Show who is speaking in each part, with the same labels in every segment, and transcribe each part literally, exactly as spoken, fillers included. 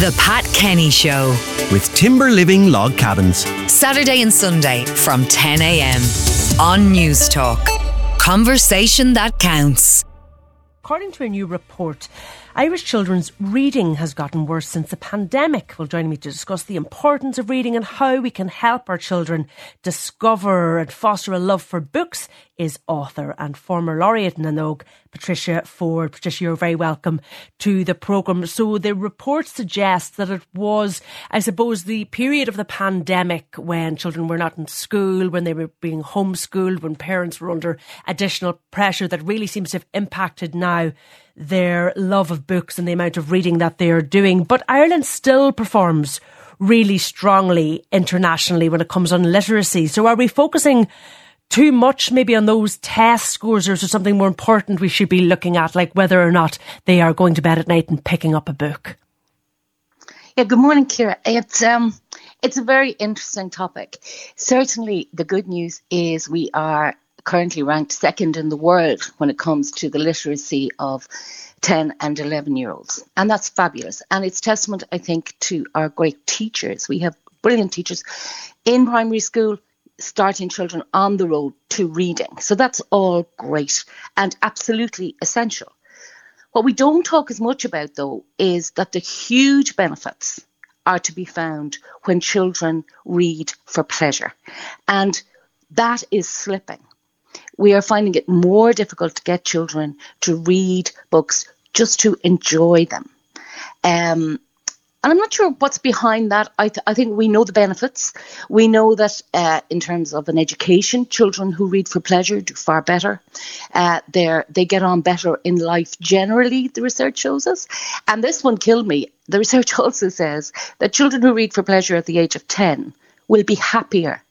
Speaker 1: The Pat Kenny Show
Speaker 2: with Timber Living Log Cabins.
Speaker 1: Saturday and Sunday from ten a.m. on News Talk. Conversation that counts.
Speaker 3: According to a new report, Irish children's reading has gotten worse since the pandemic. Well, joining me to discuss the importance of reading and how we can help our children discover and foster a love for books is author and former laureate in Nanog, Patricia Ford. Patricia, you're very welcome to the programme. So the report suggests that it was, I suppose, the period of the pandemic when children were not in school, when they were being homeschooled, when parents were under additional pressure, that really seems to have impacted now their love of books and the amount of reading that they are doing. But Ireland still performs really strongly internationally when it comes on literacy. So are we focusing too much maybe on those test scores, or is there something more important we should be looking at, like whether or not they are going to bed at night and picking up a book?
Speaker 4: Yeah, good morning, Ciara. It's um, it's a very interesting topic. Certainly, the good news is we are currently ranked second in the world when it comes to the literacy of ten and eleven year olds. And that's fabulous. And it's testament, I think, to our great teachers. We have brilliant teachers in primary school, starting children on the road to reading. So that's all great and absolutely essential. What we don't talk as much about, though, is that the huge benefits are to be found when children read for pleasure. And that is slipping. We are finding it more difficult to get children to read books just to enjoy them. Um, and I'm not sure what's behind that. I, th- I think we know the benefits. We know that uh, in terms of an education, children who read for pleasure do far better. Uh, they're, they get on better in life generally, the research shows us. And this one killed me. The research also says that children who read for pleasure at the age of ten will be happier.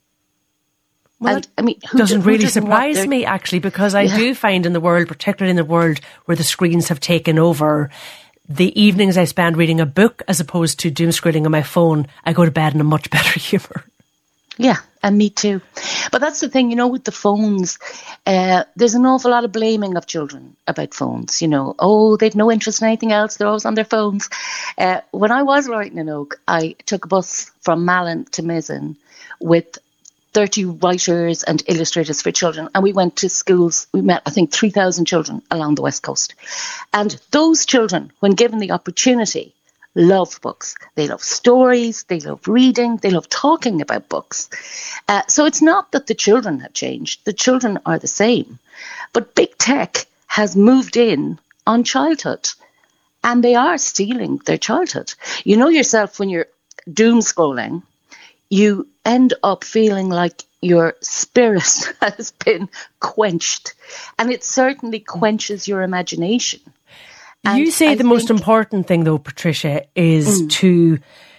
Speaker 3: Well,
Speaker 4: and, I mean,
Speaker 3: who doesn't
Speaker 4: who
Speaker 3: really
Speaker 4: doesn't
Speaker 3: surprise me, actually, because I
Speaker 4: yeah.
Speaker 3: do find in the world, particularly in the world where the screens have taken over, the evenings I spend reading a book as opposed to doom scrolling on my phone, I go to bed in a much better humour.
Speaker 4: Yeah, and me too. But that's the thing, you know, with the phones, uh, there's an awful lot of blaming of children about phones. You know, oh, they've no interest in anything else. They're always on their phones. Uh, when I was writing in Oak, I took a bus from Malin to Mizzen with thirty writers and illustrators for children. And we went to schools. We met, I think, three thousand children along the West Coast. And those children, when given the opportunity, love books. They love stories. They love reading. They love talking about books. Uh, so it's not that the children have changed. The children are the same. But big tech has moved in on childhood. And they are stealing their childhood. You know yourself, when you're doom scrolling, you end up feeling like your spirit has been quenched. And it certainly quenches your imagination. And
Speaker 3: you say
Speaker 4: I
Speaker 3: the most
Speaker 4: think,
Speaker 3: important thing, though, Patricia, is
Speaker 4: mm.
Speaker 3: to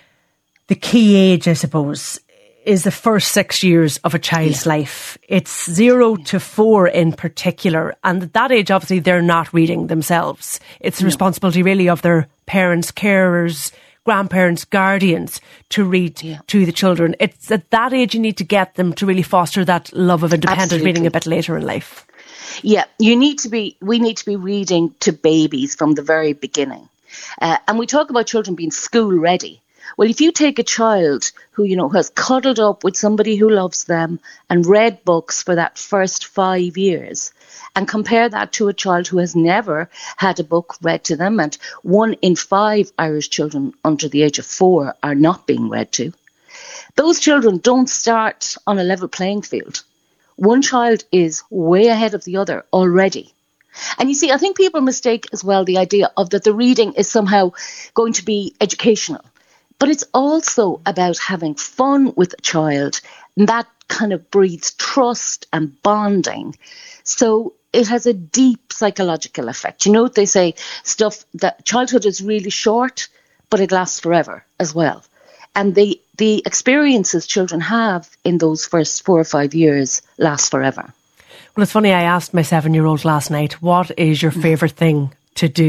Speaker 3: the key age, I suppose, is the first six years of a child's yeah. life. It's zero yeah. to four in particular. And at that age, obviously, they're not reading themselves. It's the no. responsibility really of their parents, carers, grandparents, guardians to read yeah. to the children. It's at that age you need to get them to really foster that love of independent Absolutely. reading a bit later in life.
Speaker 4: Yeah, you need to be, we need to be reading to babies from the very beginning. Uh, and we talk about children being school ready. Well, if you take a child who, you know, has cuddled up with somebody who loves them and read books for that first five years and compare that to a child who has never had a book read to them, and one in five Irish children under the age of four are not being read to, those children don't start on a level playing field. One child is way ahead of the other already. And you see, I think people mistake as well the idea of that the reading is somehow going to be educational. But it's also about having fun with a child, and that kind of breeds trust and bonding. So it has a deep psychological effect. You know, they say stuff that childhood is really short, but it lasts forever as well. And the, the experiences children have in those first four or five years last forever.
Speaker 3: Well, it's funny, I asked my seven-year-old last night, what is your favourite thing to do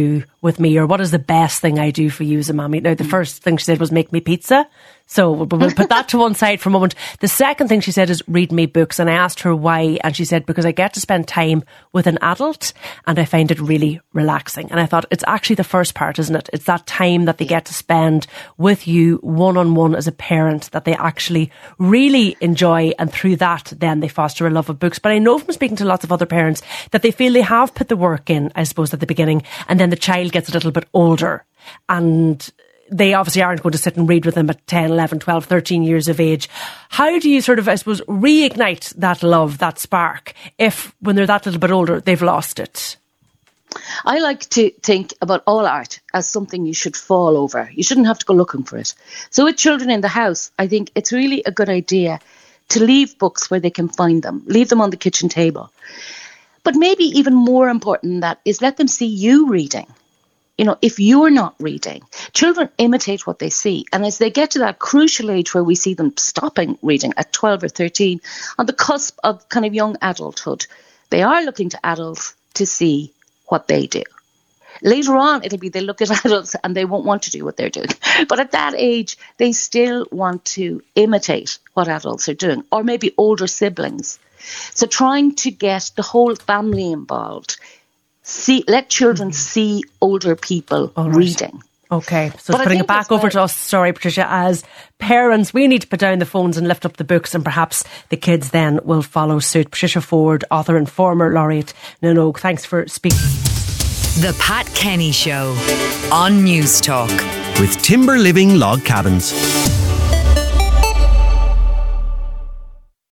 Speaker 3: with me, or what is the best thing I do for you as a mommy? Now, the first thing she said was make me pizza. So we'll put that to one side for a moment. The second thing she said is read me books. And I asked her why. And she said, because I get to spend time with an adult and I find it really relaxing. And I thought it's actually the first part, isn't it? It's that time that they get to spend with you one-on-one as a parent that they actually really enjoy. And through that, then they foster a love of books. But I know from speaking to lots of other parents that they feel they have put the work in, I suppose, at the beginning. And then the child gets a little bit older and they obviously aren't going to sit and read with them at ten, eleven, twelve, thirteen years of age. How do you sort of, I suppose, reignite that love, that spark, if when they're that little bit older, they've lost it?
Speaker 4: I like to think about all art as something you should fall over. You shouldn't have to go looking for it. So with children in the house, I think it's really a good idea to leave books where they can find them. Leave them on the kitchen table. But maybe even more important than that is let them see you reading. You know, if you're not reading, children imitate what they see. And as they get to that crucial age where we see them stopping reading at twelve or thirteen, on the cusp of kind of young adulthood, they are looking to adults to see what they do. Later on, it'll be they look at adults and they won't want to do what they're doing. But at that age, they still want to imitate what adults are doing, or maybe older siblings. So trying to get the whole family involved. See, let children mm-hmm. see older people right. reading.
Speaker 3: Okay, so but putting it back over to us, sorry, Patricia, as parents, we need to put down the phones and lift up the books, and perhaps the kids then will follow suit. Patricia Ford, author and former laureate Nonoke, thanks for speaking.
Speaker 1: The Pat Kenny Show on News Talk.
Speaker 2: With Timber Living Log Cabins.